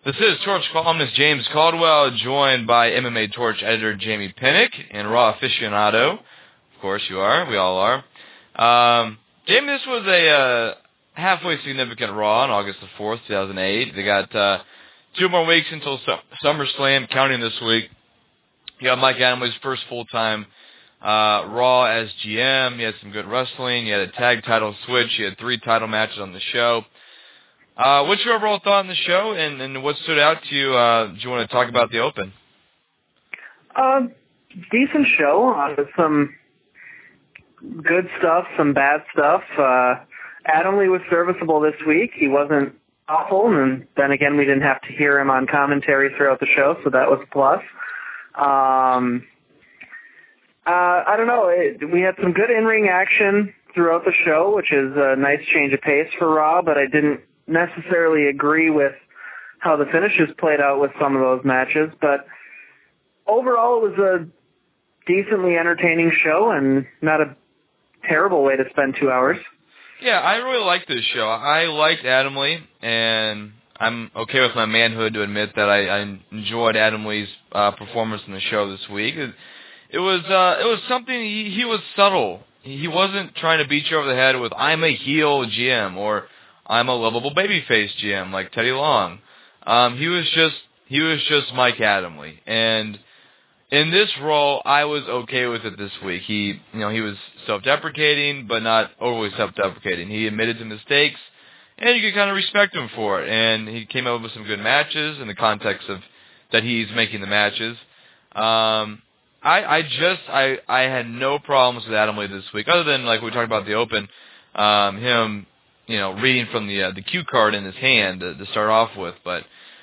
This is Torch columnist James Caldwell, joined by MMA Torch editor Jamie Pinnock and Raw aficionado. Of course you are. We all are. Jamie, this was a halfway significant Raw on August the 4th, 2008. They got 2 more weeks until SummerSlam, counting this week. You got Mike Adamle's first full-time Raw as GM. You had some good wrestling. You had a tag title switch. You had 3 title matches on the show. What's your overall thought on the show, and what stood out to you? Do you want to talk about the Open? Decent show. Some good stuff, some bad stuff. Adamle was serviceable this week. He wasn't awful, and then again, we didn't have to hear him on commentary throughout the show, so that was a plus. I don't know. We had some good in-ring action throughout the show, which is a nice change of pace for Raw, but I didn't necessarily agree with how the finishes played out with some of those matches. But overall, it was a decently entertaining show and not a terrible way to spend 2 hours. Yeah, I really liked this show. I liked Adamle, and I'm okay with my manhood to admit that I enjoyed Adamle's performance in the show this week. It was something. He was subtle. He wasn't trying to beat you over the head with "I'm a heel GM" or "I'm a lovable babyface GM" like Teddy Long. He was just Mike Adamle, and in this role, I was okay with it this week. He was self-deprecating, but not overly self-deprecating. He admitted to mistakes, and you could kind of respect him for it. And he came up with some good matches in the context of that he's making the matches. I had no problems with Adamle this week, other than like we talked about the Open, him reading from the cue card in his hand to start off with. But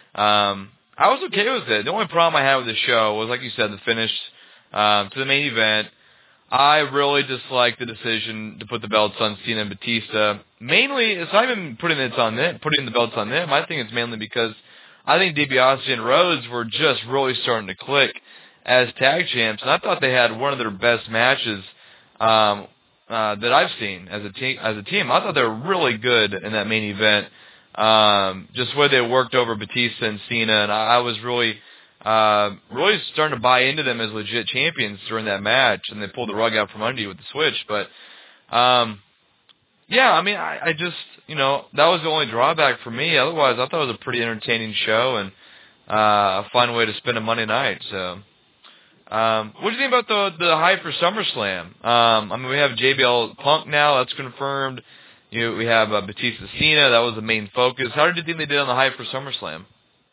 I was okay with it. The only problem I had with the show was, like you said, the finish to the main event. I really disliked the decision to put the belts on Cena and Batista. Mainly, it's not even putting the belts on them. I think it's mainly because I think DiBiase and Rhodes were just really starting to click as tag champs, and I thought they had one of their best matches that I've seen as a team. I thought they were really good in that main event. Just where they worked over Batista and Cena, and I was really starting to buy into them as legit champions during that match, and they pulled the rug out from under you with the switch. But yeah, I mean, I just that was the only drawback for me. Otherwise, I thought it was a pretty entertaining show and a fun way to spend a Monday night. So. What do you think about the hype for SummerSlam? I mean, we have JBL Punk now. That's confirmed. We have Batista Cena. That was the main focus. How did you think they did on the hype for SummerSlam?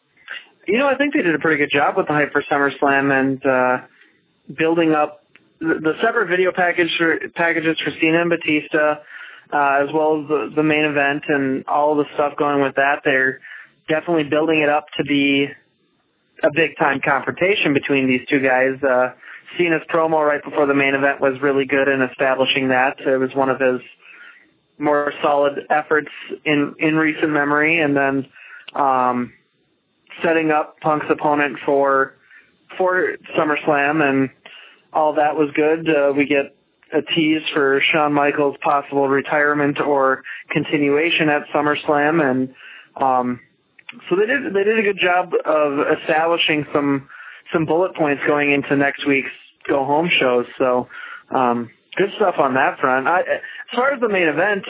I think they did a pretty good job with the hype for SummerSlam and building up the separate video packages for Cena and Batista, as well as the main event and all the stuff going with that. They're definitely building it up to be a big-time confrontation between these two guys. Cena's promo right before the main event was really good in establishing that. It was one of his more solid efforts in recent memory. And then setting up Punk's opponent for SummerSlam, and all that was good. We get a tease for Shawn Michaels' possible retirement or continuation at SummerSlam, and so they did a good job of establishing some bullet points going into next week's go home shows. So good stuff on that front. As far as the main event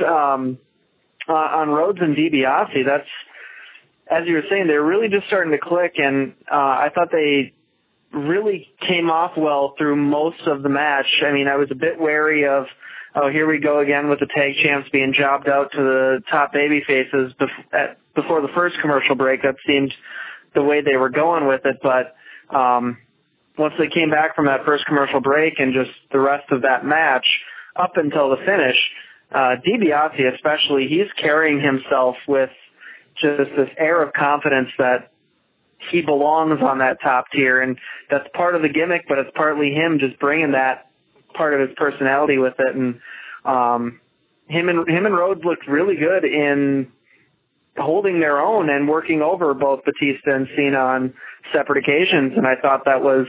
on Rhodes and DiBiase, that's, as you were saying, they're really just starting to click, and I thought they really came off well through most of the match. I mean, I was a bit wary of, here we go again with the tag champs being jobbed out to the top baby faces before the first commercial break. That seemed the way they were going with it, but once they came back from that first commercial break and just the rest of that match up until the finish, DiBiase especially, he's carrying himself with just this air of confidence that he belongs on that top tier, and that's part of the gimmick, but it's partly him just bringing that part of his personality with it. And him and Rhodes looked really good in holding their own and working over both Batista and Cena on separate occasions, and I thought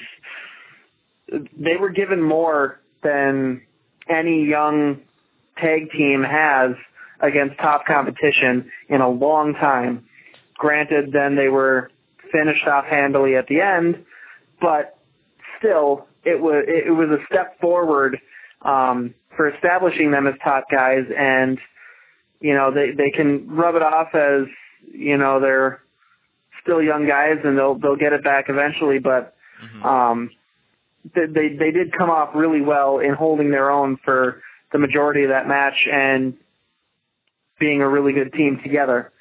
they were given more than any young tag team has against top competition in a long time. Granted, then they were finished off handily at the end, but still, it was a step forward for establishing them as top guys, and they can rub it off as they're still young guys and they'll get it back eventually, but they did come off really well in holding their own for the majority of that match and being a really good team together.